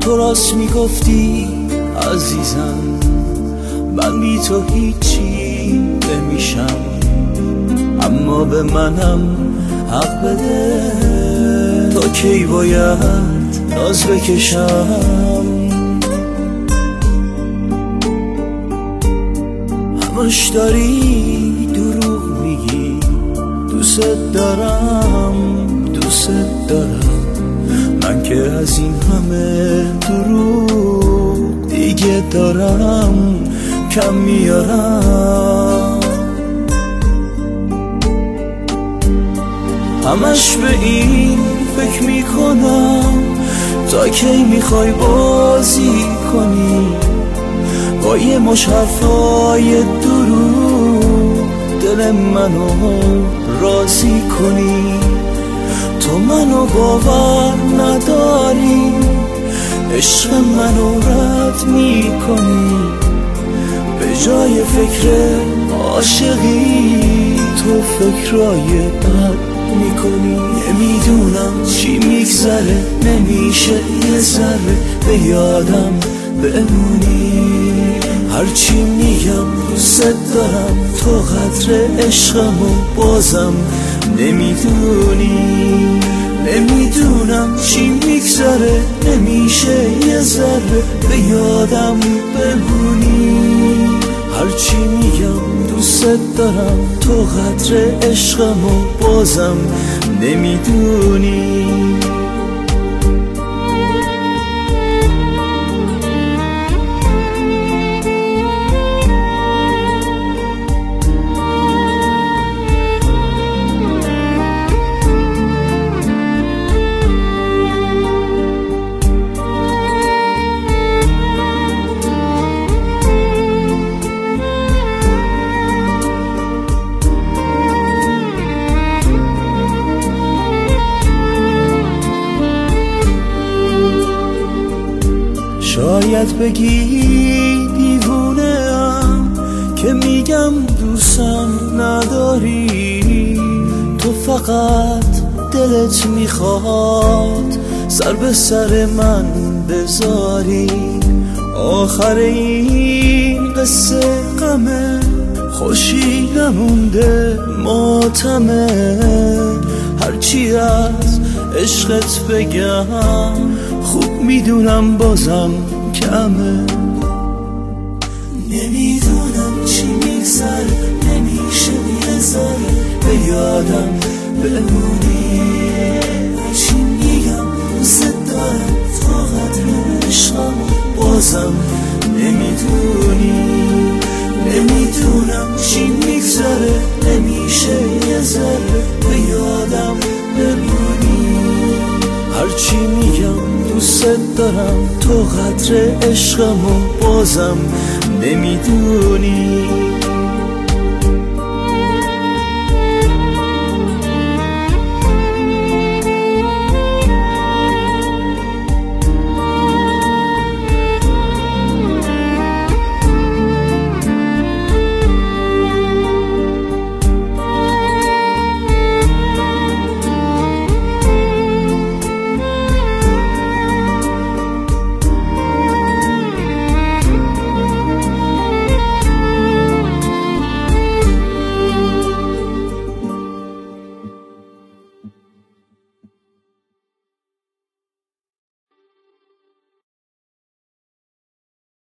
تو راست میگفتی عزیزم، من بی تو هیچی نمیشم، اما به منم حق بده. تا کی باید ناز بکشم؟ همش داری دروغ میگی، دوست دارم دوست دارم، من که از این همه دروغ دیگه دارم کم میارم. همش به این فکر میکنم تا کی میخوای بازی کنی با یه مش حرفای دروغ، دل منو راضی کنی. تو منو باور نداری، عشق منو رد میکنی، به جای فکر عاشقی تو فکرای بد میکنی. نمیدونم چی میگذره، نمیشه یه ذره به یادم بمونی. هرچی میگم دوست دارم، تو قدر عشقمو بازم نمیدونی. نمیدونم چی میگذره، نمیشه یه ذره به یادم بمونی. هرچی میگم دوست دارم، تو قدر عشقمو بازم نمیدونی. شاید بگی دیوونه‌ام که میگم دوستم نداری، تو فقط دلت میخواد سر به سر من بذاری. آخر این قصه غمه، خوشی نمونده ماتمه. هرچی از عشقت بگم خوب میدونم بازم کمه. نمیدونم چی میگذره، نمیشه یه ذره به یادم بمونی. چی میگم دوست دارم، تو قدر عشقمو بازم نمیدونی. نمیدونم چی میگذره، نمیشه یه ذره به یادم بمونی. هرچی میگم دوست دارم، تو قدر عشقمو بازم نمیدونی.